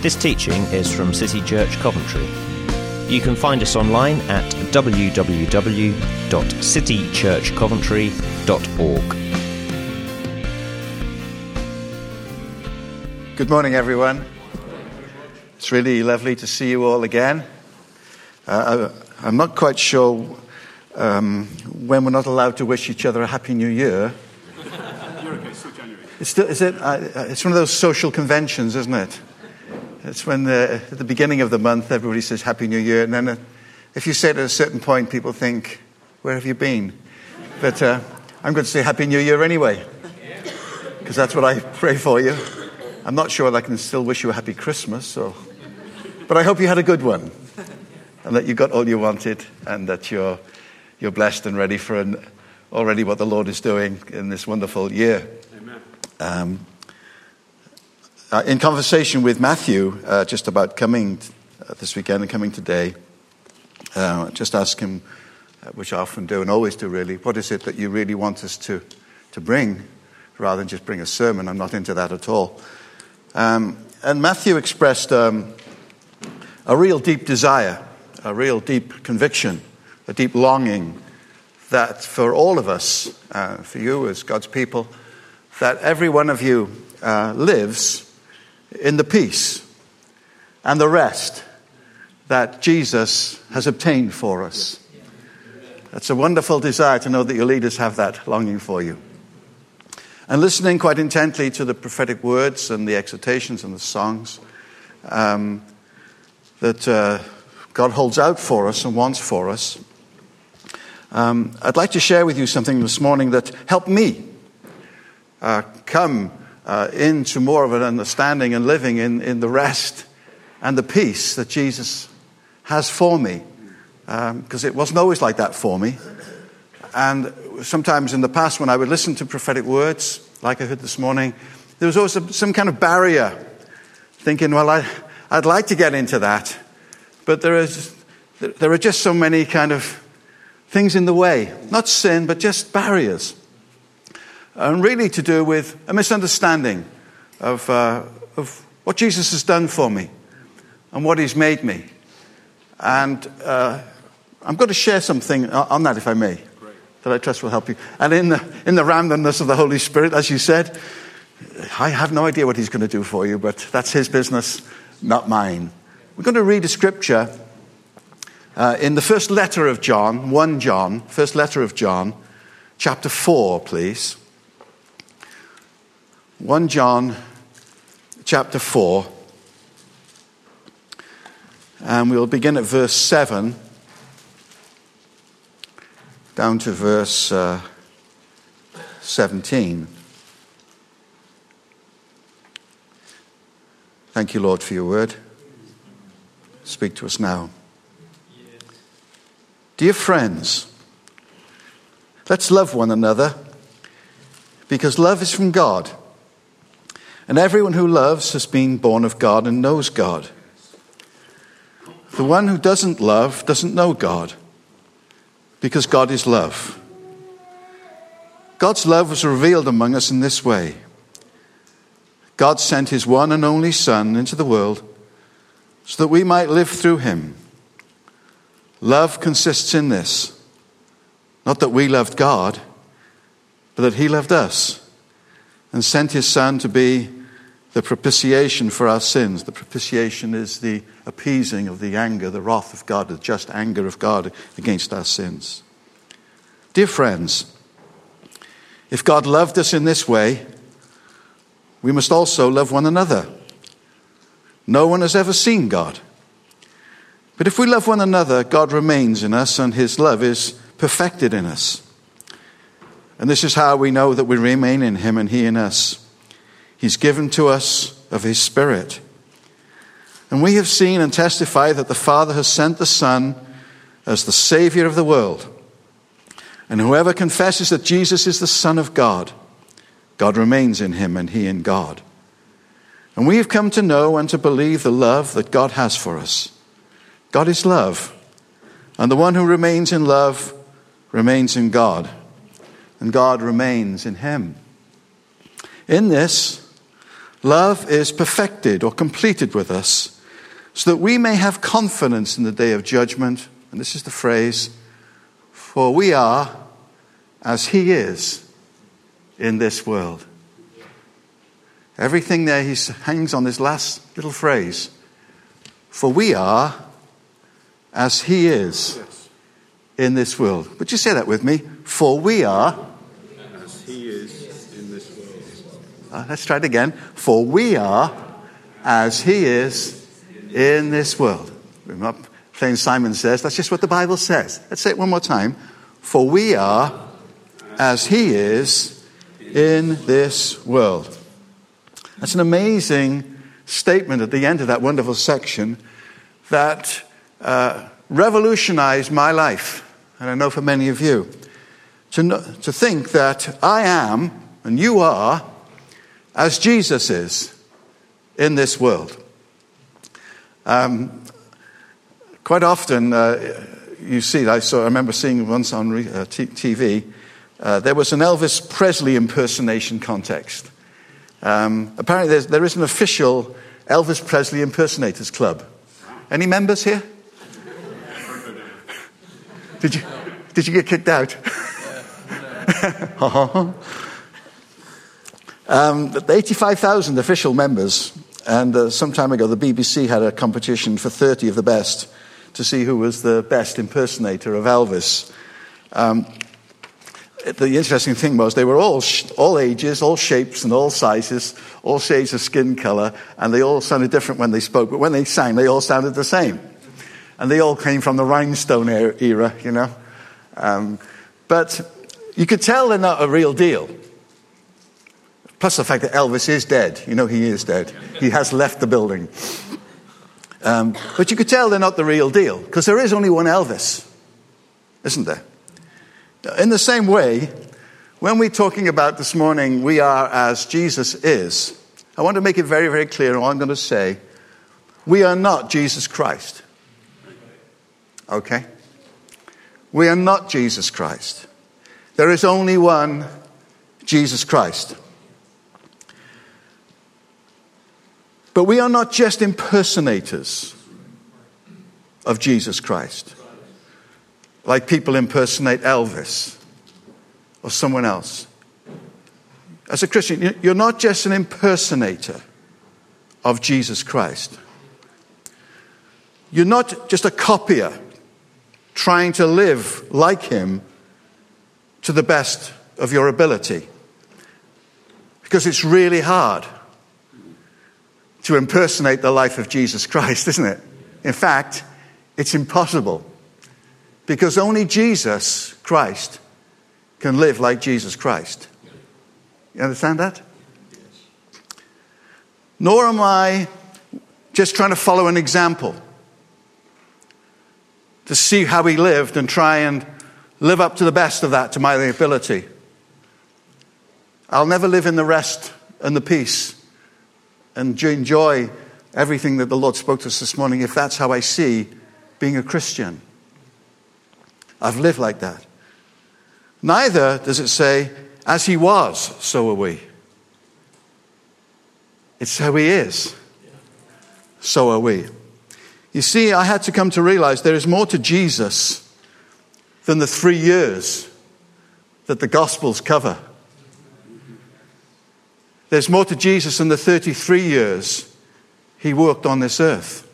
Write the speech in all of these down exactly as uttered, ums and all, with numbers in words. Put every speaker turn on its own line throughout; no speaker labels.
This teaching is from City Church Coventry. You can find us online at w w w dot city church coventry dot org.
Good morning, everyone. It's really lovely to see you all again. Uh, I, I'm not quite sure um, when we're not allowed to wish each other a Happy New Year.
You're okay, it's still January.
It's, still, is it, uh, it's one of those social conventions, isn't it? It's when the, at the beginning of the month everybody says Happy New Year, and then uh, if you say it at a certain point, people think, where have you been? But uh, I'm going to say Happy New Year anyway, because that's what I pray for you. I'm not sure that I can still wish you a happy Christmas, so. But I hope you had a good one, and that you got all you wanted, and that you're you're blessed and ready for an, already what the Lord is doing in this wonderful year.
Amen.
Um, uh, in conversation with Matthew, uh, just about coming uh, this weekend and coming today, uh, just ask him, uh, which I often do and always do really, what is it that you really want us to, to bring, rather than just bring a sermon? I'm not into that at all. Um, and Matthew expressed um, a real deep desire, a real deep conviction, a deep longing that for all of us, uh, for you as God's people, that every one of you uh, lives in the peace and the rest that Jesus has obtained for us. It's a wonderful desire to know that your leaders have that longing for you. And listening quite intently to the prophetic words and the exhortations and the songs um, that uh, God holds out for us and wants for us, um, I'd like to share with you something this morning that helped me uh, come uh, into more of an understanding and living in, in the rest and the peace that Jesus has for me. Because um, it wasn't always like that for me. And sometimes in the past when I would listen to prophetic words, like I heard this morning, there was always a, some kind of barrier, thinking, well, I, I'd like to get into that, but there is there are just so many kind of things in the way. Not sin, but just barriers. And really to do with a misunderstanding of, uh, of what Jesus has done for me and what he's made me. And uh, I'm going to share something on that, if I may, that I trust will help you. And in the in the randomness of the Holy Spirit, as you said, I have no idea what he's going to do for you, but that's his business, not mine. We're going to read a scripture uh, in the first letter of John, First John, first letter of John, chapter four, please. First John, chapter four. And we'll begin at verse seven. Down to verse uh, seventeen. Thank you, Lord, for your word. Speak to us now. Yes. Dear friends, let's love one another, because love is from God. And everyone who loves has been born of God and knows God. The one who doesn't love doesn't know God, because God is love. God's love was revealed among us in this way. God sent his one and only Son into the world so that we might live through him. Love consists in this, not that we loved God, but that he loved us and sent his Son to be the propitiation for our sins. The propitiation is the appeasing of the anger, the wrath of God, the just anger of God against our sins. Dear friends, if God loved us in this way, we must also love one another. No one has ever seen God. But if we love one another, God remains in us and his love is perfected in us. And this is how we know that we remain in him and he in us. He's given to us of his Spirit. And we have seen and testified that the Father has sent the Son as the Savior of the world. And whoever confesses that Jesus is the Son of God, God remains in him and he in God. And we have come to know and to believe the love that God has for us. God is love. And the one who remains in love remains in God. And God remains in him. In this, Love is perfected or completed with us, so that we may have confidence in the day of judgment. And this is the phrase, for we are as he is in this world. Everything there, he hangs on this last little phrase. For we are as he is in this world. Would you say that with me? For we are
As he is in this world.
Uh, let's try it again. For we are as he is in this world. We're not playing Simon Says. That's just what the Bible says. Let's say it one more time. For we are as he is in this world. That's an amazing statement at the end of that wonderful section that uh, revolutionized my life. And I know for many of you. To, know, to think that I am, and you are, as Jesus is in this world. Um, quite often, uh, you see, I saw. I remember seeing once on re, uh, t- TV, uh, there was an Elvis Presley impersonation contest. Um, apparently, there's, there is an official Elvis Presley impersonators club. Any members here? Did you did you get kicked out? um, eighty-five thousand official members, and uh, some time ago the B B C had a competition for thirty of the best to see who was the best impersonator of Elvis. Um, the interesting thing was they were all sh- all ages, all shapes and all sizes, all shades of skin color, and they all sounded different when they spoke, but when they sang they all sounded the same. And they all came from the rhinestone era, you know. Um, but you could tell they're not a real deal. Plus the fact that Elvis is dead. You know he is dead. He has left the building. Um, but you could tell they're not the real deal, because there is only one Elvis, isn't there? In the same way, when we're talking about this morning, we are as Jesus is, I want to make it very, very clear, all I'm going to say, we are not Jesus Christ. Okay? We are not Jesus Christ. There is only one Jesus Christ. But we are not just impersonators of Jesus Christ, like people impersonate Elvis or someone else. As a Christian, you're not just an impersonator of Jesus Christ. You're not just a copier trying to live like him to the best of your ability. Because it's really hard to impersonate the life of Jesus Christ, isn't it? In fact, it's impossible. Because only Jesus Christ can live like Jesus Christ. You understand that? Nor am I just trying to follow an example to see how he lived and try and live up to the best of that to my ability. I'll never live in the rest and the peace and enjoy everything that the Lord spoke to us this morning if that's how I see being a Christian. I've lived like that. Neither does it say, as he was, so are we. It's how he is. So are we. You see, I had to come to realize there is more to Jesus than the three years that the Gospels cover. There's more to Jesus than the thirty-three years he worked on this earth.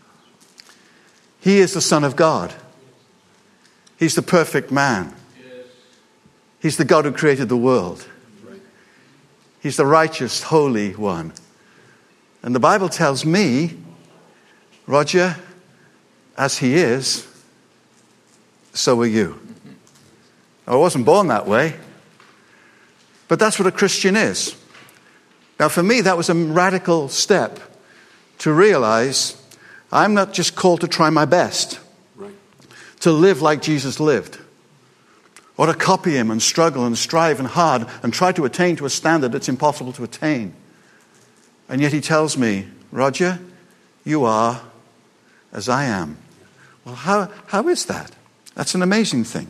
He is the Son of God. He's the perfect man. He's the God who created the world. He's the righteous, holy one. And the Bible tells me, Roger, as he is, so are you. I wasn't born that way, but that's what a Christian is. Now, for me, that was a radical step to realize I'm not just called to try my best, right, to live like Jesus lived, or to copy him and struggle and strive and hard and try to attain to a standard that's impossible to attain. And yet he tells me, Roger, you are as I am. Well, how, how is that? That's an amazing thing.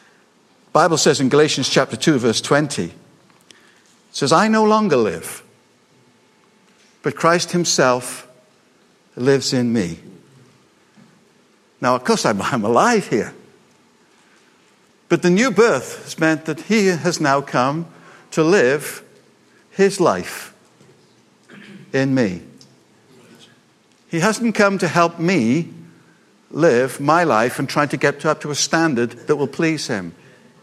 The Bible says in Galatians chapter two, verse twenty, it says, I no longer live, but Christ himself lives in me. Now, of course, I'm, I'm alive here. But the new birth has meant that he has now come to live his life in me. He hasn't come to help me live my life and try to get up to a standard that will please him.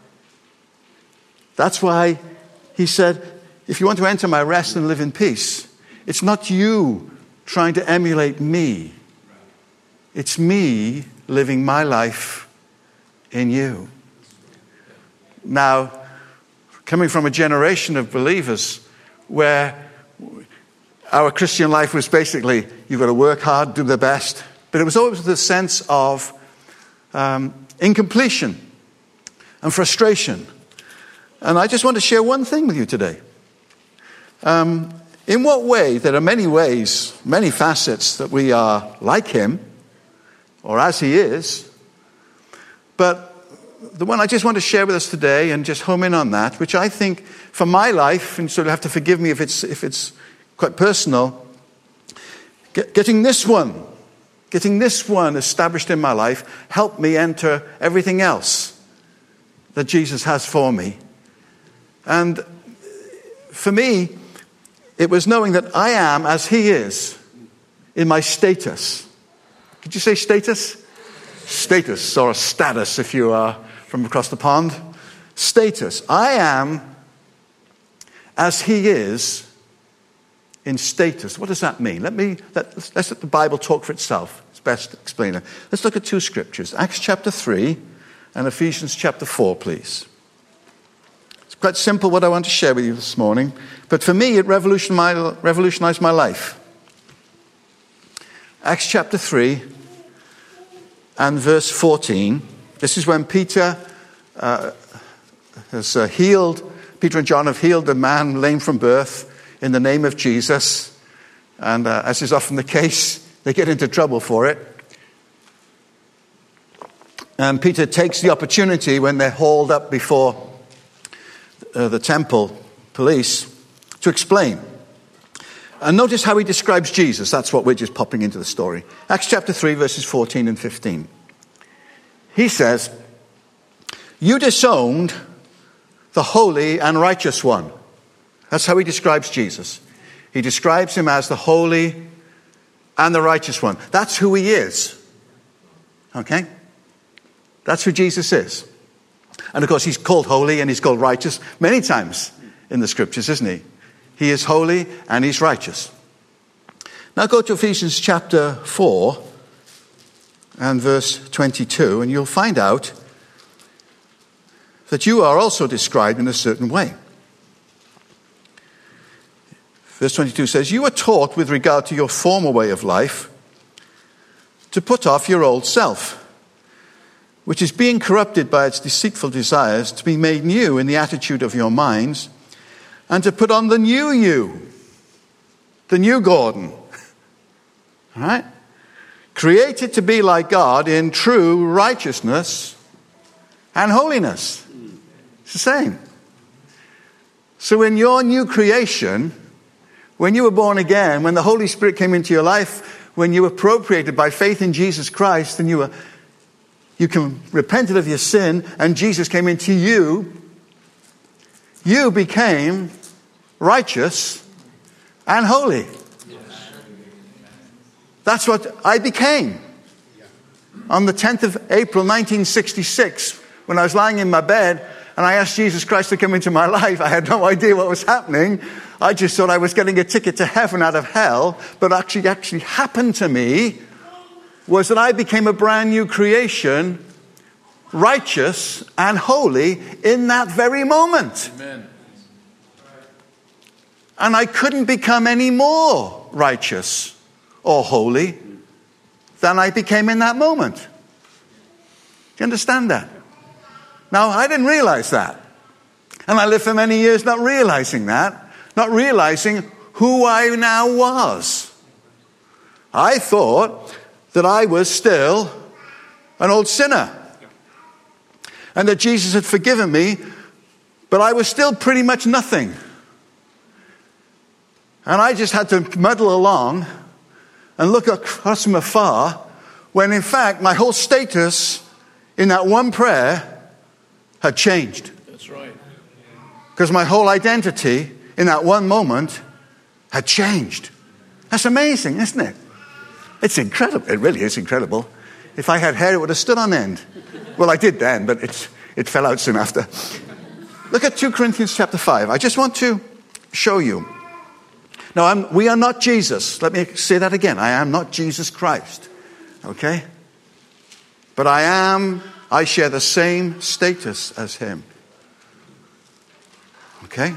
That's why he said, if you want to enter my rest and live in peace, it's not you trying to emulate me. It's me living my life in you. Now, coming from a generation of believers where our Christian life was basically, you've got to work hard, do the best. But it was always the sense of um, incompletion and frustration. And I just want to share one thing with you today. Um, in what way, there are many ways, many facets that we are like him, or as he is. But the one I just want to share with us today and just home in on that, which I think for my life, and so you'll have to forgive me if it's, if it's quite personal, get, getting this one, getting this one established in my life helped me enter everything else that Jesus has for me. And for me, it was knowing that I am as he is in my status. Could you say status? Status, or a status if you are from across the pond. Status. I am as he is in status. What does that mean? Let me let, let's let the Bible talk for itself. It's best to explain it. Let's look at two scriptures. Acts chapter three and Ephesians chapter four, please. It's quite simple what I want to share with you this morning. But for me, it revolutionized my, revolutionized my life. Acts chapter three and verse fourteen. This is when Peter uh, has uh, healed, Peter and John have healed a man lame from birth in the name of Jesus. And uh, as is often the case, they get into trouble for it. And Peter takes the opportunity when they're hauled up before uh, the temple police to explain. And notice how he describes Jesus. That's what we're just popping into the story. Acts chapter three, verses fourteen and fifteen. He says, you disowned the holy and righteous one. That's how he describes Jesus. He describes him as the holy and the righteous one. That's who he is. Okay? That's who Jesus is. And of course, he's called holy and he's called righteous many times in the scriptures, isn't he? He is holy and he's righteous. Now go to Ephesians chapter four and verse twenty-two, and you'll find out that you are also described in a certain way. Verse twenty-two says, you were taught with regard to your former way of life to put off your old self, which is being corrupted by its deceitful desires, to be made new in the attitude of your minds, and to put on the new you, the new Gordon. All right? Created to be like God in true righteousness and holiness. It's the same. So in your new creation, when you were born again, when the Holy Spirit came into your life, when you were appropriated by faith in Jesus Christ, and you were you can repented of your sin, and Jesus came into you, you became righteous and holy. That's what I became. On the tenth of April nineteen sixty-six, when I was lying in my bed and I asked Jesus Christ to come into my life, I had no idea what was happening. I just thought I was getting a ticket to heaven out of hell. But actually, actually happened to me was that I became a brand new creation, righteous and holy in that very moment.
Amen.
And I couldn't become any more righteous or holy than I became in that moment. Do you understand that? Now, I didn't realize that. And I lived for many years not realizing that, not realizing who I now was. I thought that I was still an old sinner. And that Jesus had forgiven me, but I was still pretty much nothing. And I just had to muddle along and look across from afar, when in fact my whole status in that one prayer had changed.
That's right.
Because my whole identity in that one moment had changed. That's amazing, isn't it? It's incredible. It really is incredible. If I had hair, it would have stood on end. Well, I did then, but it, it fell out soon after. Look at Second Corinthians chapter five. I just want to show you. Now, I'm, we are not Jesus. Let me say that again. I am not Jesus Christ. Okay? But I am, I share the same status as him. Okay? It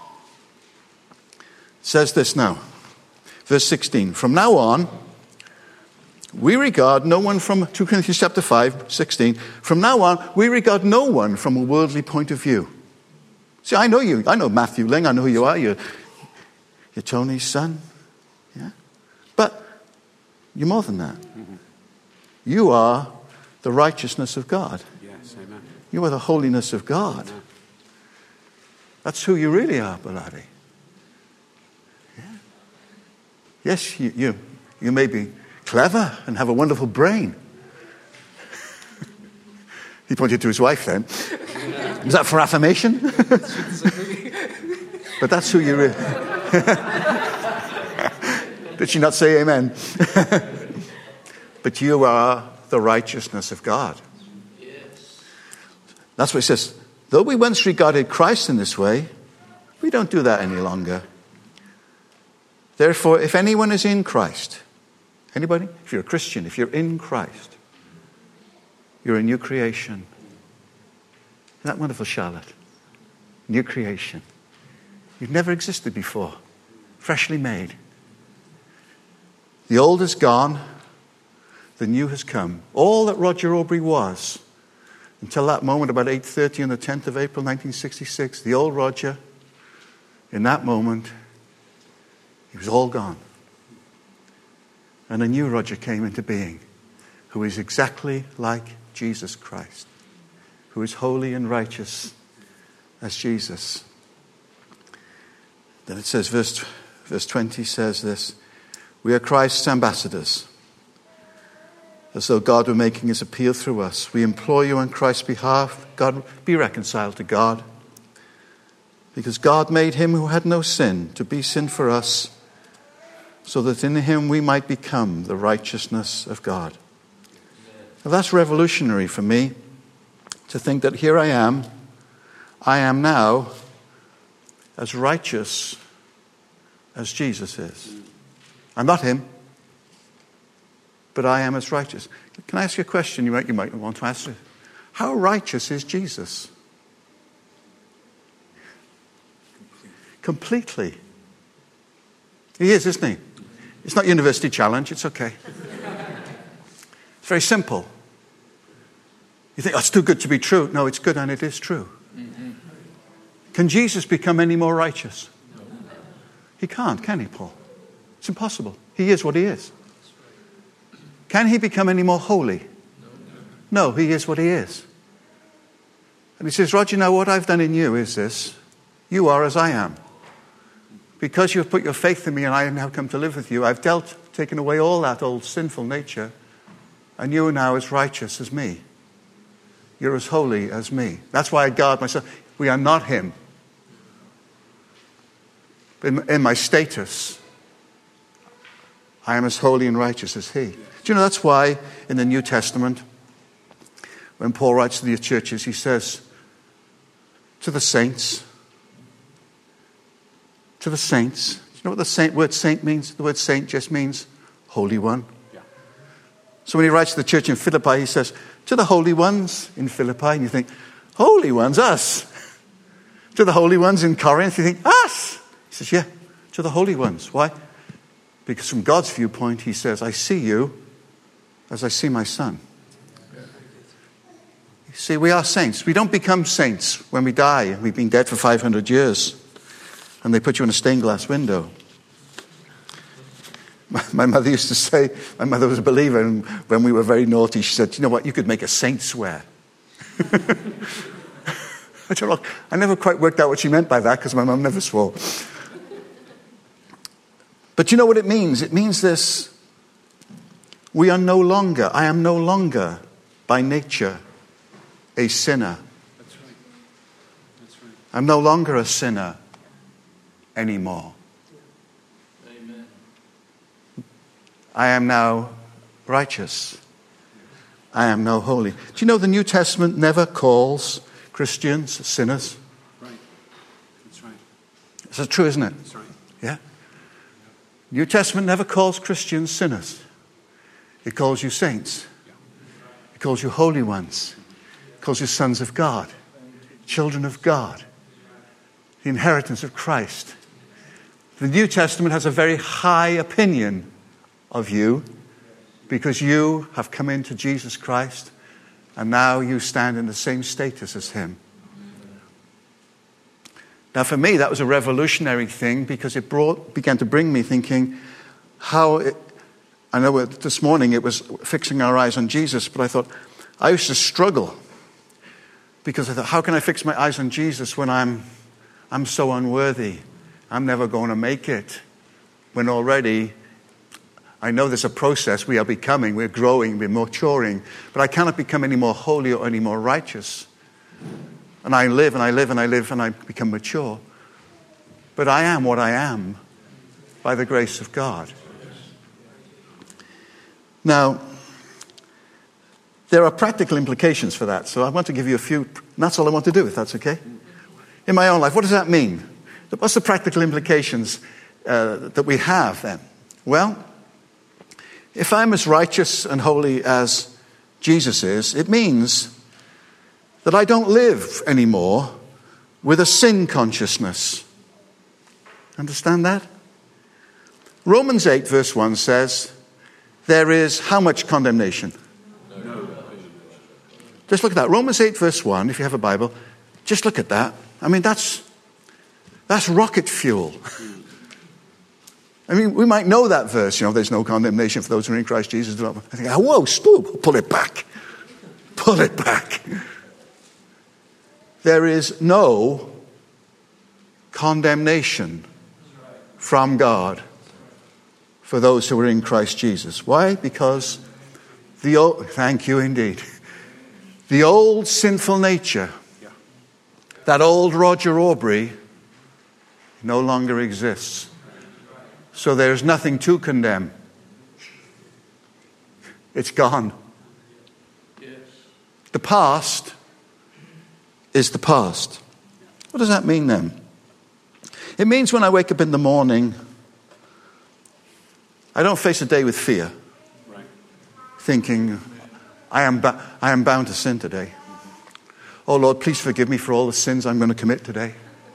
says this now. Verse sixteen. From now on, we regard no one from, Second Corinthians chapter five, sixteen. From now on, we regard no one from a worldly point of view. See, I know you. I know Matthew Ling. I know who you are. You're, you're Tony's son. Yeah? But you're more than that. Mm-hmm. You are the righteousness of God.
Yes, amen.
You are the holiness of God. Amen. That's who you really are, beloved. Yeah. Yes, you, you, you may be clever and have a wonderful brain. He pointed to his wife then. Is that for affirmation? But that's who you really... Did she not say amen? But you are the righteousness of God. Yes. That's what it says. Though we once regarded Christ in this way, we don't do that any longer. Therefore, if anyone is in Christ, anybody? If you're a Christian, if you're in Christ, you're a new creation. Isn't that wonderful, Charlotte? New creation. You've never existed before. Freshly made. The old is gone. The new has come. All that Roger Aubrey was, until that moment about eight thirty on the tenth of April nineteen sixty-six, the old Roger, in that moment, he was all gone. And a new Roger came into being, who is exactly like Jesus Christ, who is holy and righteous as Jesus. Then it says, verse, verse twenty says this, we are Christ's ambassadors, as though God were making his appeal through us. We implore you on Christ's behalf, God, be reconciled to God, because God made him who had no sin to be sin for us, so that in him we might become the righteousness of God. Now that's revolutionary for me, to think that here I am, I am now as righteous as Jesus is. I'm not him, but I am as righteous. Can I ask you a question you might, you might want to answer? How righteous is Jesus? Completely. He is, isn't he? It's not University Challenge, it's okay. It's very simple. You think, oh, it's too good to be true. No, it's good and it is true. Mm-hmm. Can Jesus become any more righteous? No. He can't, can he, Paul? It's impossible. He is what he is. Can he become any more holy? No, he is what he is. And he says, Roger, now what I've done in you is this. You are as I am. Because you have put your faith in me and I have now come to live with you, I've dealt, taken away all that old sinful nature, and you are now as righteous as me. You're as holy as me. That's why I guard myself. We are not him. In, in my status, I am as holy and righteous as he. Do you know that's why in the New Testament, when Paul writes to the churches, he says, to the saints, to the saints. Do you know what the saint, word saint means? The word saint just means holy one. Yeah. So when he writes to the church in Philippi, he says, to the holy ones in Philippi, and you think, holy ones, us. To the holy ones in Corinth, you think, us. He says, yeah, to the holy ones. Why? Because from God's viewpoint, he says, I see you as I see my son. You see, we are saints. We don't become saints when we die. We've been dead for five hundred years. And they put you in a stained glass window. My, my mother used to say, my mother was a believer, and when we were very naughty, she said, you know what, you could make a saint swear. I don't know, I never quite worked out what she meant by that, because my mum never swore. But you know what it means? It means this. We are no longer, I am no longer by nature a sinner.
That's right. That's right.
I'm no longer a sinner anymore.
Amen.
I am now righteous. I am now holy. Do you know the New Testament never calls Christians sinners?
Right. That's right.
Is that true, isn't it?
That's right.
Yeah. New Testament never calls Christians sinners. It calls you saints. It calls you holy ones. It calls you sons of God, children of God, the inheritance of Christ. The New Testament has a very high opinion of you because you have come into Jesus Christ and now you stand in the same status as him. Now for me that was a revolutionary thing because it brought, began to bring me thinking how, it, I know this morning it was fixing our eyes on Jesus, but I thought, I used to struggle because I thought, how can I fix my eyes on Jesus when I'm, I'm so unworthy? I'm never going to make it. When already, I know there's a process. We are becoming, we're growing, we're maturing. But I cannot become any more holy or any more righteous. And I live and I live and I live and I become mature. But I am what I am by the grace of God. Now, there are practical implications for that. So I want to give you a few. And that's all I want to do, if that's okay. In my own life, what does that mean? What's the practical implications uh, that we have then? Well, if I'm as righteous and holy as Jesus is, it means that I don't live anymore with a sin consciousness. Understand that? Romans eight verse one says, there is how much condemnation? No. Just look at that. Romans eight verse one, if you have a Bible, just look at that. I mean, that's that's rocket fuel. I mean, we might know that verse, you know, there's no condemnation for those who are in Christ Jesus. I think, oh, whoa, stop, pull it back. Pull it back. There is no condemnation from God for those who are in Christ Jesus. Why? Because the old, thank you indeed, the old sinful nature, that old Roger Aubrey, no longer exists. So there's nothing to condemn. It's gone.
Yes.
The past is the past. What does that mean then? It means when I wake up in the morning, I don't face a day with fear.
Right.
Thinking, I am, ba- I am bound to sin today. Oh Lord, please forgive me for all the sins I'm going to commit today.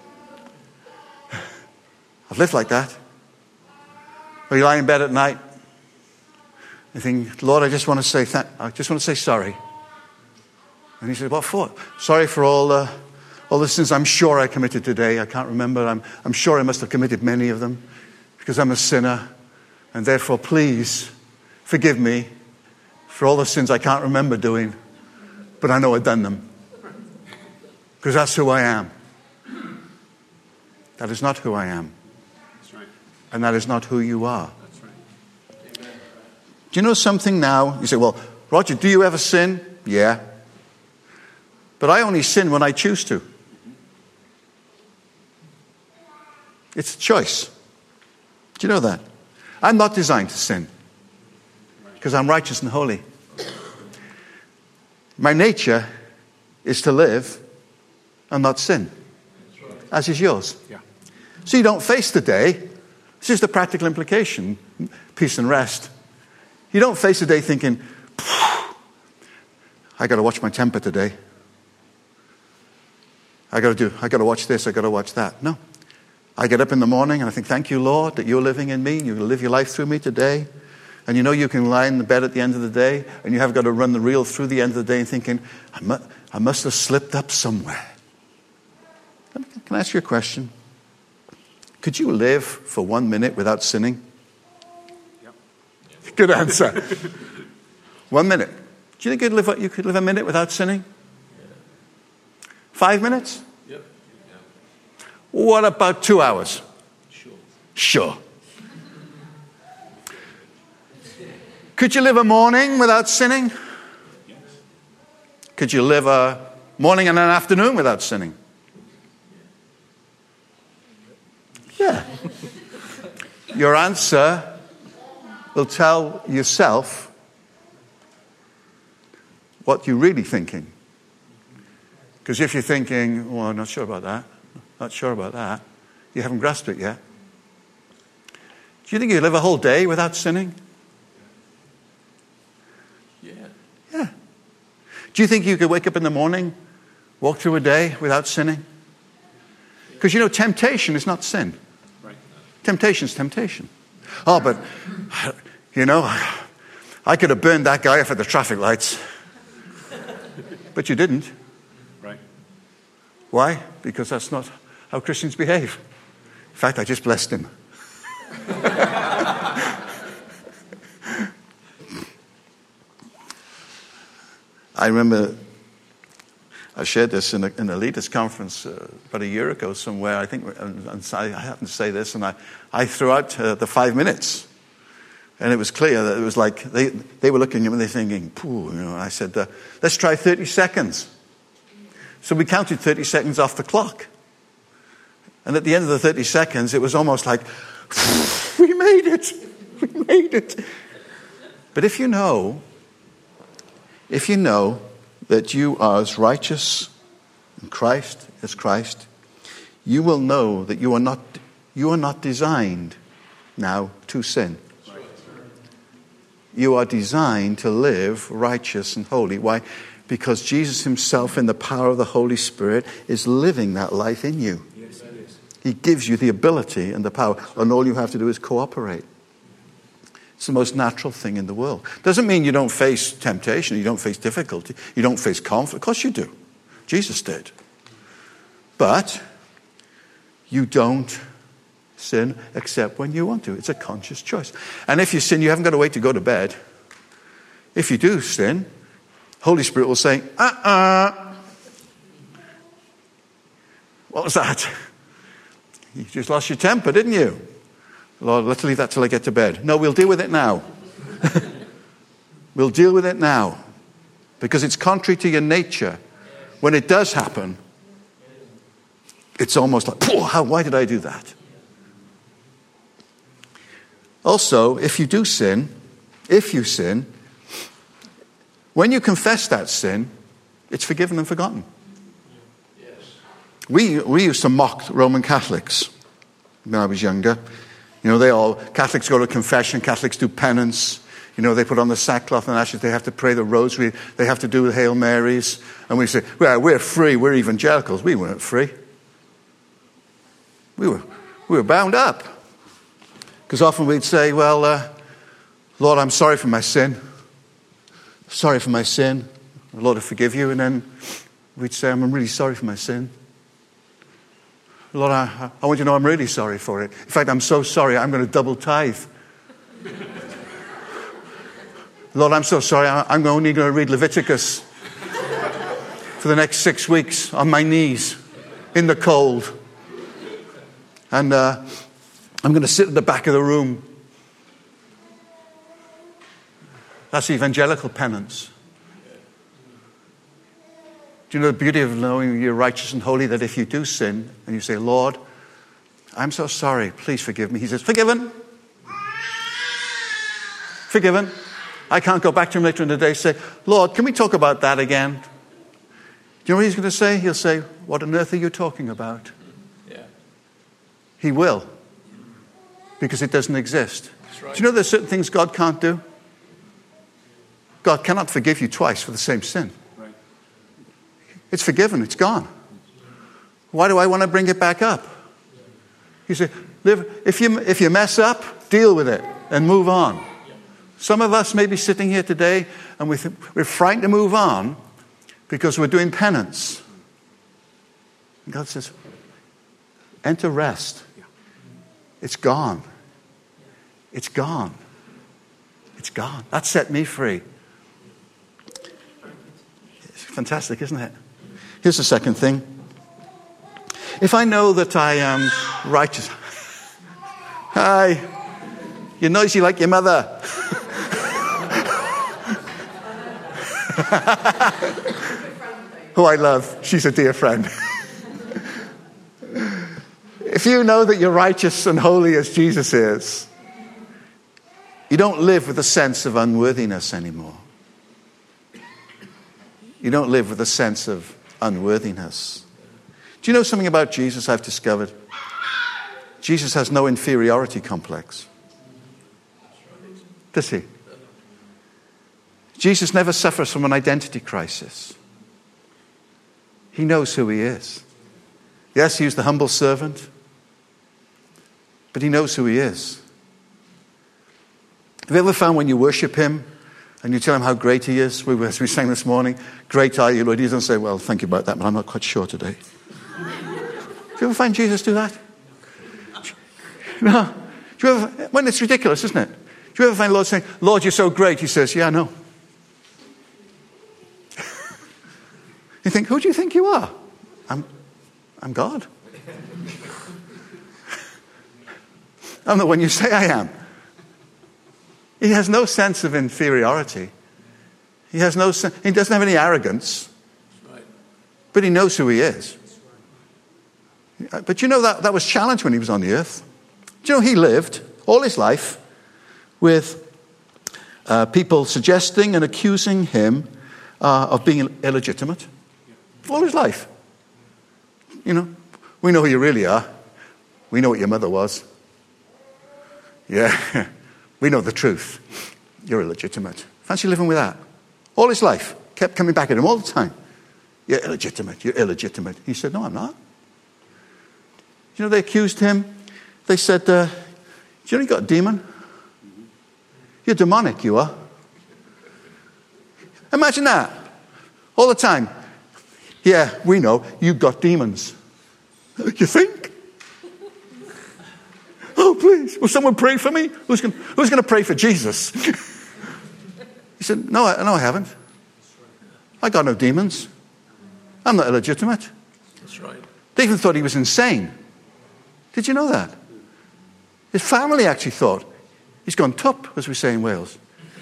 I've lived like that. Or you lie in bed at night and think, Lord, I just want to say th- I just want to say sorry. And he said, what for? Sorry for all the, all the sins I'm sure I committed today. I can't remember. I'm, I'm sure I must have committed many of them because I'm a sinner. And therefore, please forgive me for all the sins I can't remember doing. But I know I've done them. Because that's who I am. That is not who I am.
That's right.
And that is not who you are.
That's right. Amen.
Do you know something now? You say, well, Roger, do you ever sin? Yeah. But I only sin when I choose to. It's a choice. Do you know that? I'm not designed to sin. Because I'm righteous and holy. My nature is to live and not sin. As is yours.
Yeah.
So you don't face the day. This is the practical implication. Peace and rest. You don't face the day thinking, I got to watch my temper today. I got to do, I got to watch this, I got to watch that. No. I get up in the morning and I think, thank you, Lord, that you're living in me. You're going to live your life through me today. And you know you can lie in the bed at the end of the day and you have got to run the reel through the end of the day and thinking, I, mu- I must have slipped up somewhere. Can I ask you a question? Could you live for one minute without sinning?
Yep.
Good answer. One minute. Do you think you'd live, you could live a minute without sinning? Five minutes?
Yep.
What about two hours?
Sure.
Sure. Could you live a morning without sinning?
Yes.
Could you live a morning and an afternoon without sinning? Yeah. Your answer will tell yourself what you're really thinking. Because if you're thinking, well, I'm not sure about that, not sure about that, you haven't grasped it yet. Do you think you live a whole day without sinning?
Yeah.
Yeah. Do you think you could wake up in the morning, walk through a day without sinning? Because you know, temptation is not sin.
Right.
Temptation is temptation. Oh, but, you know, I could have burned that guy off at the traffic lights. But you didn't.
Right.
Why? Because that's not how Christians behave. In fact, I just blessed him. I remember I shared this in a, in a leaders' conference uh, about a year ago somewhere. I think, and, and I happened to say this, and I, I threw out uh, the five minutes. And it was clear that it was like, they, they were looking at me and they're thinking, pooh, you know, I said, uh, let's try thirty seconds. So we counted thirty seconds off the clock. And at the end of the thirty seconds, it was almost like, we made it, we made it. But if you know, if you know that you are as righteous in Christ as Christ, you will know that you are not, you are not designed now to sin. You are designed to live righteous and holy. Why? Because Jesus himself, in the power of the Holy Spirit, is living that life in you.
Yes, it is.
He gives you the ability and the power, and all you have to do is cooperate. It's the most natural thing in the world. Doesn't mean you don't face temptation, you don't face difficulty, you don't face conflict. Of course you do. Jesus did. But you don't sin except when you want to. It's a conscious choice. And if you sin, you haven't got to wait to go to bed. If you do sin, Holy Spirit will say, uh-uh. What was that? You just lost your temper, didn't you? Lord, let's leave that till I get to bed. No, we'll deal with it now. We'll deal with it now. Because it's contrary to your nature. When it does happen, it's almost like, how, why did I do that? Also, if you do sin, if you sin, when you confess that sin, it's forgiven and forgotten.
Yes.
We we used to mock Roman Catholics when I was younger. You know, they all, Catholics go to confession, Catholics do penance. You know, they put on the sackcloth and ashes, they have to pray the rosary, they have to do the Hail Marys. And we say, well, we're free, we're evangelicals. We weren't free. We were, we were bound up. Because often we'd say, well, uh, Lord, I'm sorry for my sin. Sorry for my sin. Lord, I forgive you. And then we'd say, I'm really sorry for my sin. Lord, I, I want you to know I'm really sorry for it. In fact, I'm so sorry, I'm going to double tithe. Lord, I'm so sorry, I'm only going to read Leviticus for the next six weeks on my knees in the cold. And uh, I'm going to sit at the back of the room. That's evangelical penance. Do you know the beauty of knowing you're righteous and holy? That if you do sin and you say, Lord, I'm so sorry, please forgive me. He says, forgiven. Forgiven. I can't go back to him later in the day and say, Lord, can we talk about that again? Do you know what he's going to say? He'll say, what on earth are you talking about?
Yeah.
He will. Because it doesn't exist.
Right.
Do you know there's certain things God can't do? God cannot forgive you twice for the same sin.
Right.
It's forgiven. It's gone. Why do I want to bring it back up? You say, live, if you if you mess up, deal with it and move on. Some of us may be sitting here today and we th- we're frightened to move on because we're doing penance. And God says, enter rest. It's gone. It's gone. It's gone. That set me free. It's fantastic, isn't it? Here's the second thing. If I know that I am righteous. Hi. You're noisy like your mother. who I love. She's a dear friend. If you know that you're righteous and holy as Jesus is, you don't live with a sense of unworthiness anymore. You don't live with a sense of unworthiness. Do you know something about Jesus I've discovered? Jesus has no inferiority complex. Does he? Jesus never suffers from an identity crisis. He knows who he is. Yes, he was the humble servant, but he knows who he is. Have you ever found when you worship him and you tell him how great he is, we, as we sang this morning, great are you, Lord, he doesn't say, well, thank you about that, but I'm not quite sure today. Do you ever find Jesus do that? No. Do you ever, well, it's ridiculous, isn't it? Do you ever find the Lord saying, Lord, you're so great? He says, yeah, I know. You think, who do you think you are? I'm, I'm God. I'm the one you say I am. He has no sense of inferiority. He has no sen- he doesn't have any arrogance. But he knows who he is. But you know that, that was challenged when he was on the earth. Do you know he lived all his life with uh, people suggesting and accusing him uh, of being illegitimate? All his life. You know, we know who you really are. We know what your mother was. Yeah, we know the truth. You're illegitimate. Fancy living with that. All his life. Kept coming back at him all the time. You're illegitimate. You're illegitimate. He said, no, I'm not. You know, they accused him. They said, uh, do you know you got a demon? You're demonic, you are. Imagine that. All the time. Yeah, we know. You've got demons. You think? Oh, please. Will someone pray for me? Who's going who's going to pray for Jesus? He said, no, I, no, I haven't. I got no demons. I'm not illegitimate.
That's right.
They even thought he was insane. Did you know that? His family actually thought, he's gone tup, as we say in Wales.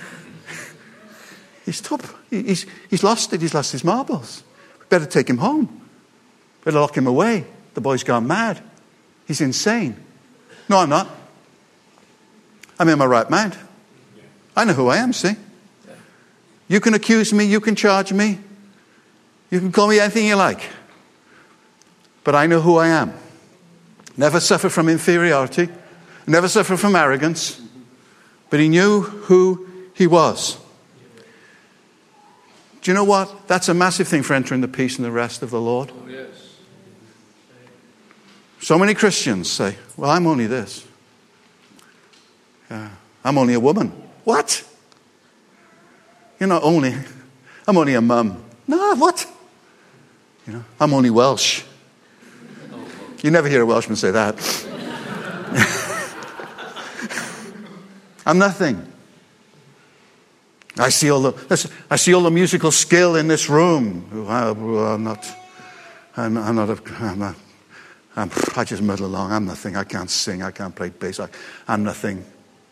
He's tup. He's, he's lost it. He's lost his marbles. We better take him home. Better lock him away. The boy's gone mad. He's insane. No, I'm not. I'm in my right mind. I know who I am, see? You can accuse me. You can charge me. You can call me anything you like. But I know who I am. Never suffer from inferiority. Never suffer from arrogance. But he knew who he was. Do you know what? That's a massive thing for entering the peace and the rest of the Lord.
Oh, yes.
So many Christians say, well, I'm only this. Uh, I'm only a woman. What? You're not only, I'm only a mum. No, what? You know, I'm only Welsh. You never hear a Welshman say that. I'm nothing. I see all the I see all the musical skill in this room. I'm not. I'm, I'm not. A, I'm not. I'm, I just muddle along. I'm nothing. I can't sing. I can't play bass. I, I'm nothing.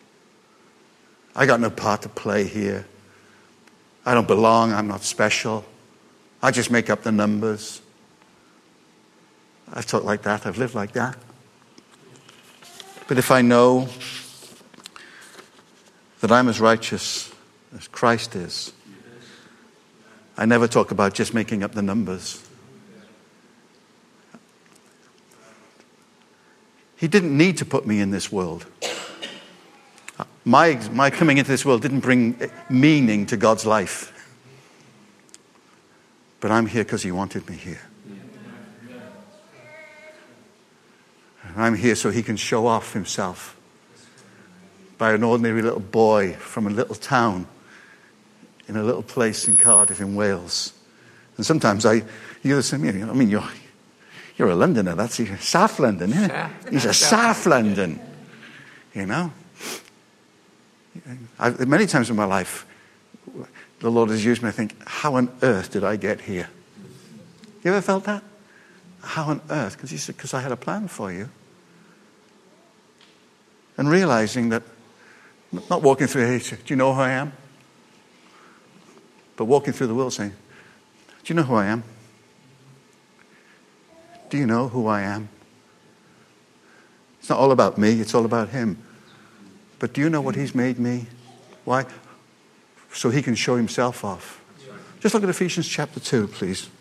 I got no part to play here. I don't belong. I'm not special. I just make up the numbers. I've talked like that. I've lived like that. But if I know that I'm as righteous as Christ is, I never talk about just making up the numbers. He didn't need to put me in this world. My, my coming into this world didn't bring meaning to God's life. But I'm here because he wanted me here. And I'm here so he can show off himself by an ordinary little boy from a little town in a little place in Cardiff in Wales. And sometimes I, you say, I mean, you're, you're a Londoner. That's South London, isn't it? He's a South London, you know. I, many times in my life, the Lord has used me. I think, how on earth did I get here? You ever felt that? How on earth? Because he said, because I had a plan for you. And realizing that, not walking through here, do you know who I am? but walking through the world saying, do you know who I am? Do you know who I am? It's not all about me, it's all about him. But do you know what he's made me? Why? So he can show himself off. Just look at Ephesians chapter two, please.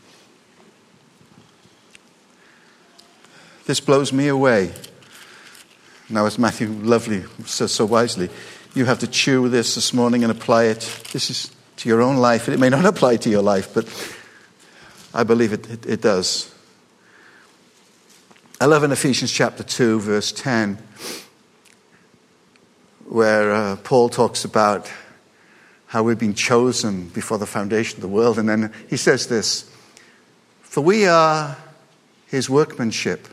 This blows me away. Now, as Matthew lovely says so wisely, you have to chew this this morning and apply it. This is to your own life. It may not apply to your life, but I believe it, it, it does. I love in Ephesians chapter two, verse ten, where uh, Paul talks about how we've been chosen before the foundation of the world. And then he says this, for we are his workmanship.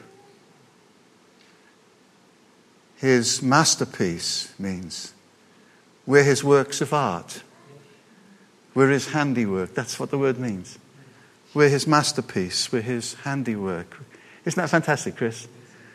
His masterpiece means we're his works of art. We're his handiwork. That's what the word means. We're his masterpiece. We're his handiwork. Isn't that fantastic, Chris?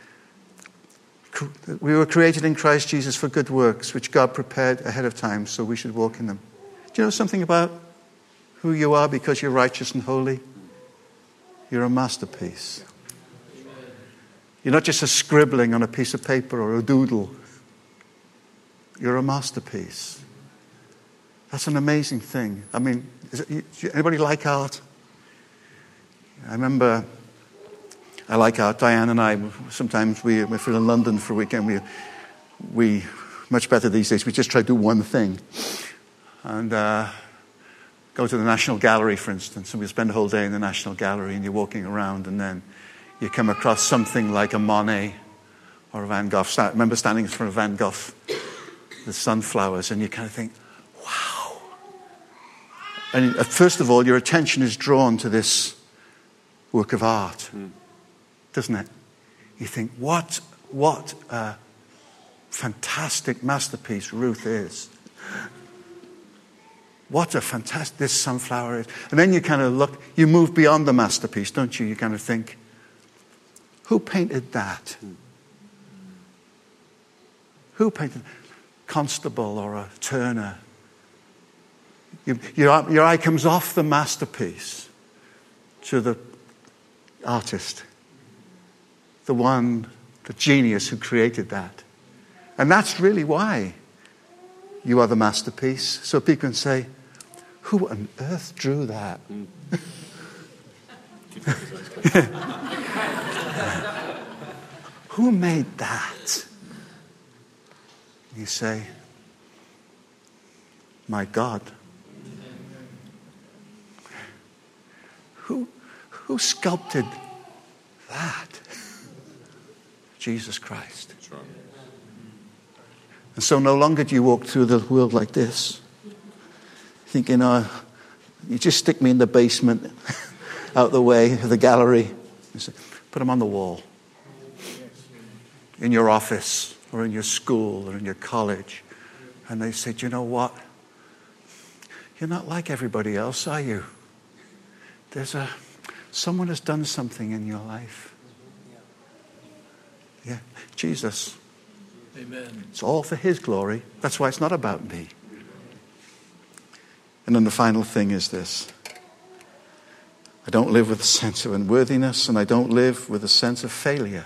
We were created in Christ Jesus for good works, which God prepared ahead of time so we should walk in them. Do you know something about who you are because you're righteous and holy? You're a masterpiece. You're not just a scribbling on a piece of paper or a doodle. You're a masterpiece. That's an amazing thing. I mean, is it, anybody like art? I remember, I like art. Diane and I, sometimes we, if we're in London for a weekend, we, we much better these days, we just try to do one thing. And uh, go to the National Gallery, for instance, and we spend the whole day in the National Gallery, and you're walking around, and then you come across something like a Monet or a Van Gogh. I remember standing in front of Van Gogh, the sunflowers, and you kind of think, wow. And first of all, your attention is drawn to this work of art, mm. doesn't it? You think, what, what a fantastic masterpiece Ruth is. What a fantastic, this sunflower is. And then you kind of look, you move beyond the masterpiece, don't you? You kind of think, who painted that? Who painted Constable or a Turner? You, your, your eye comes off the masterpiece to the artist, the one, the genius who created that. And that's really why you are the masterpiece. So people can say, who on earth drew that? Who made that? You say, my God. Who, who sculpted that? Jesus Christ.
That's right.
And so no longer do you walk through the world like this, thinking, oh, you just stick me in the basement, out the way of the gallery. You say, put them on the wall. In your office, or in your school, or in your college. And they say, do you know what? You're not like everybody else, are you? There's a, someone has done something in your life. Yeah, Jesus.
Amen.
It's all for his glory. That's why it's not about me. And then the final thing is this. I don't live with a sense of unworthiness, and I don't live with a sense of failure.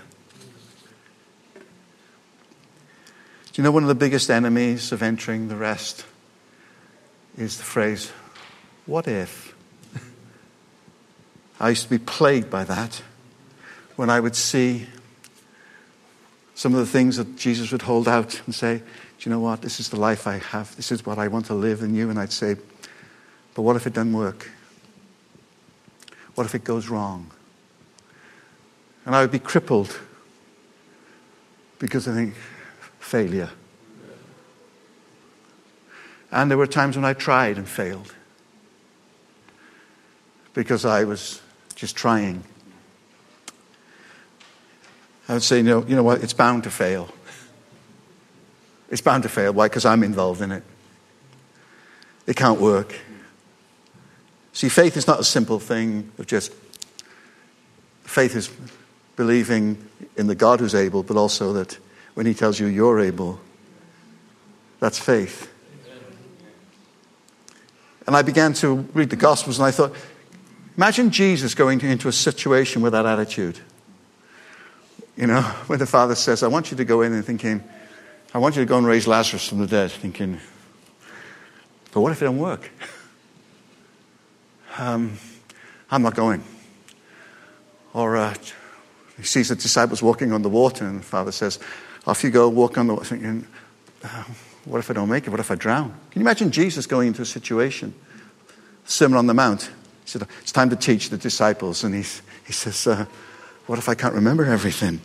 Do you know one of the biggest enemies of entering the rest is the phrase, what if? I used to be plagued by that when I would see some of the things that Jesus would hold out and say, do you know what? This is the life I have. This is what I want to live in you. And I'd say, but what if it doesn't work? What if it goes wrong? And I would be crippled because I think, failure. And there were times when I tried and failed because I was just trying. I would say, you know, you know what, it's bound to fail. It's bound to fail. Why? Because I'm involved in it. It can't work. See, faith is not a simple thing of just, faith is believing in the God who's able, but also that when he tells you you're able, that's faith. And And I began to read the Gospels, and I thought, imagine Jesus going into a situation with that attitude. You know, where the Father says, I want you to go in and thinking, I want you to go and raise Lazarus from the dead, thinking, but what if it don't work? Um, I'm not going. Or uh, he sees the disciples walking on the water, and the Father says, off you go, walk on the water, thinking, uh, what if I don't make it? What if I drown? Can you imagine Jesus going into a situation? Sermon on the Mount. He said, it's time to teach the disciples. And he's, he says, uh, what if I can't remember everything?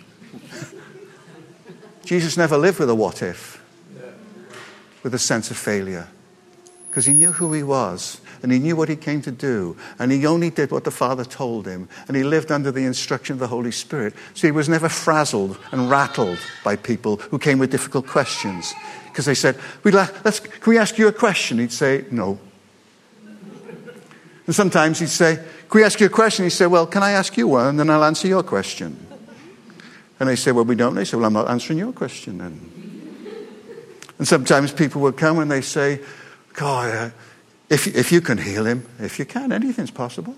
Jesus never lived with a what if, with a sense of failure. Because he knew who he was, and he knew what he came to do, and he only did what the Father told him, and he lived under the instruction of the Holy Spirit. So he was never frazzled and rattled by people who came with difficult questions. Because they said, We'd la- let's, can we ask you a question? He'd say, no. And sometimes he'd say, can we ask you a question? He'd say, well, can I ask you one, and then I'll answer your question. And they say, well, we don't. They say, well, I'm not answering your question then. And sometimes people would come and they say, God, uh, if, if you can heal him, if you can, anything's possible.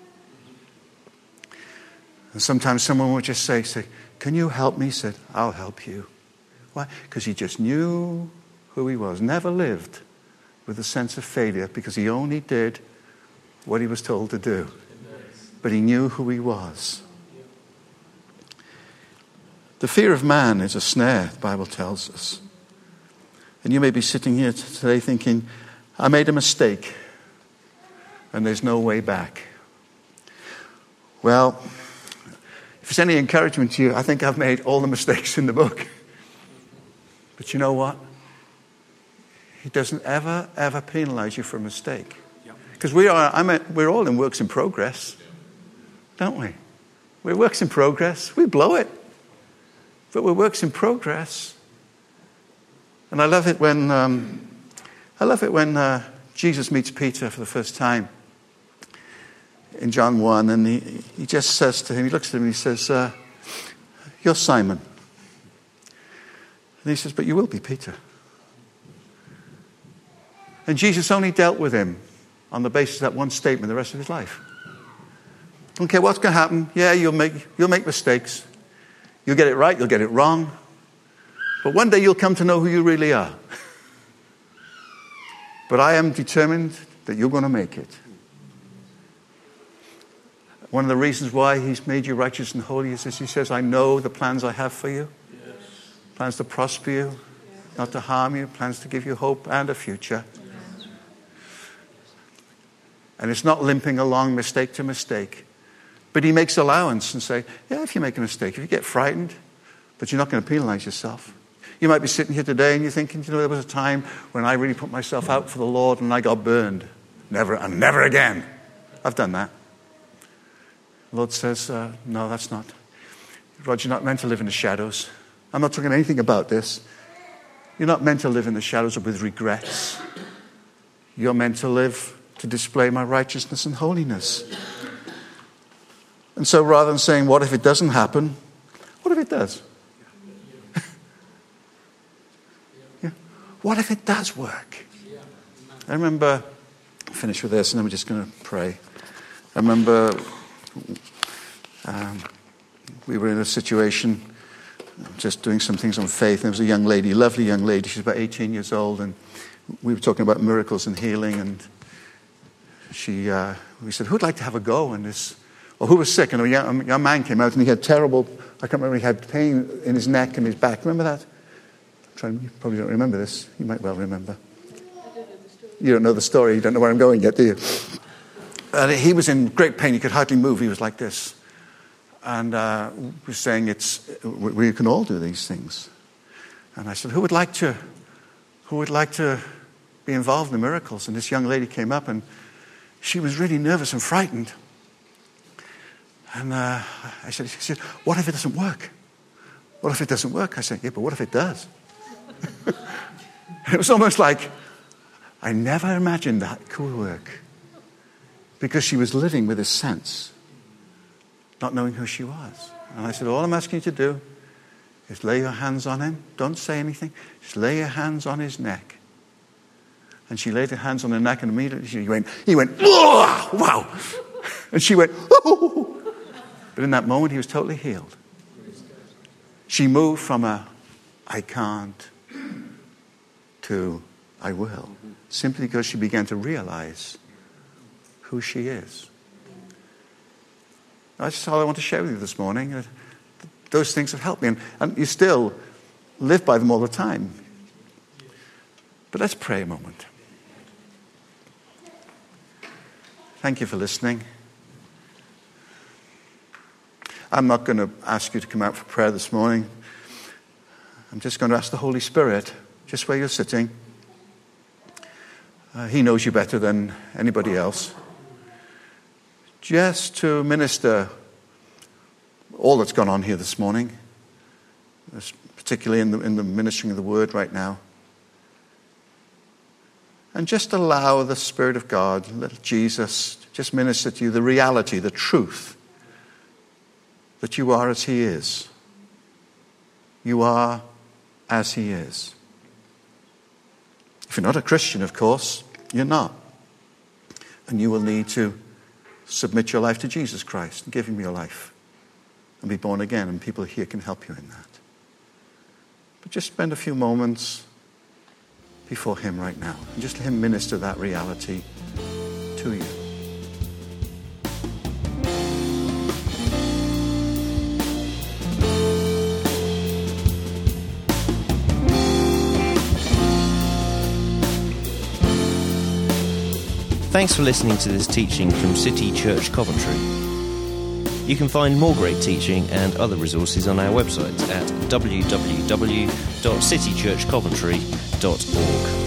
And sometimes someone would just say, say can you help me? He said, I'll help you. Why? Because he just knew who he was, never lived with a sense of failure, because he only did what he was told to do. But he knew who he was. The fear of man is a snare, the Bible tells us. And you may be sitting here today thinking, I made a mistake and there's no way back. Well, if it's any encouragement to you, I think I've made all the mistakes in the book. But you know what? He doesn't ever, ever penalize you for a mistake. Because we are, I'm a, we're all in works in progress, don't we? We're works in progress. We blow it. But we're works in progress. And I love it when um, I love it when uh, Jesus meets Peter for the first time in John one, and he, he just says to him, he looks at him and he says, uh, you're Simon. And he says, but you will be Peter. And Jesus only dealt with him on the basis of that one statement the rest of his life. Okay, what's going to happen? Yeah, you'll make you'll make mistakes. You'll get it right, you'll get it wrong. But one day you'll come to know who you really are. But I am determined that you're going to make it. One of the reasons why he's made you righteous and holy is this. He says, I know the plans I have for you. Yes. Plans to prosper you, yes. Not to harm you. Plans to give you hope and a future. Yes. And it's not limping along mistake to mistake. But he makes allowance and say, yeah, if you make a mistake, if you get frightened, but you're not going to penalize yourself. You might be sitting here today and you're thinking, you know, there was a time when I really put myself out for the Lord and I got burned. Never and never again. I've done that. The Lord says, uh, no, that's not. Roger, you're not meant to live in the shadows. I'm not talking anything about this. You're not meant to live in the shadows or with regrets. You're meant to live to display my righteousness and holiness. And so rather than saying, what if it doesn't happen? What if it does? Yeah. What if it does work? I remember, I'll finish with this and then we're just going to pray. I remember um, we were in a situation, just doing some things on faith, and there was a young lady, lovely young lady, she's about eighteen years old, and we were talking about miracles and healing, and she, uh, we said, who'd like to have a go in this? Or who was sick? And a young, a young man came out and he had terrible, I can't remember, he had pain in his neck and his back. Remember that? I'm trying, you probably don't remember this. You might well remember. You don't know the story. You don't know where I'm going yet, do you? And he was in great pain. He could hardly move. He was like this. And uh, we were saying, it's, we can all do these things. And I said, who would like to, who would like to be involved in miracles? And this young lady came up and she was really nervous and frightened. And uh, I said, she said, what if it doesn't work? What if it doesn't work? I said, yeah, but what if it does? It was almost like, I never imagined that could work. Because she was living with a sense, not knowing who she was. And I said, all I'm asking you to do is lay your hands on him. Don't say anything. Just lay your hands on his neck. And she laid her hands on her neck, and immediately she went, he went, oh, wow. And she went, oh. But in that moment, he was totally healed. She moved from a, I can't, to, I will. Simply because she began to realize who she is. That's all I want to share with you this morning. Those things have helped me. And, and you still live by them all the time. But let's pray a moment. Thank you for listening. I'm not going to ask you to come out for prayer this morning. I'm just going to ask the Holy Spirit, just where you're sitting. Uh, he knows you better than anybody else. Just to minister all that's gone on here this morning, particularly in the, in the ministering of the word right now. And just allow the Spirit of God, let Jesus just minister to you the reality, the truth, that you are as he is. You are as he is. If you're not a Christian, of course, you're not. And you will need to submit your life to Jesus Christ and give him your life and be born again. And people here can help you in that. But just spend a few moments before him right now and just let him minister that reality to you.
Thanks for listening to this teaching from City Church Coventry. You can find more great teaching and other resources on our website at w w w dot city church coventry dot org.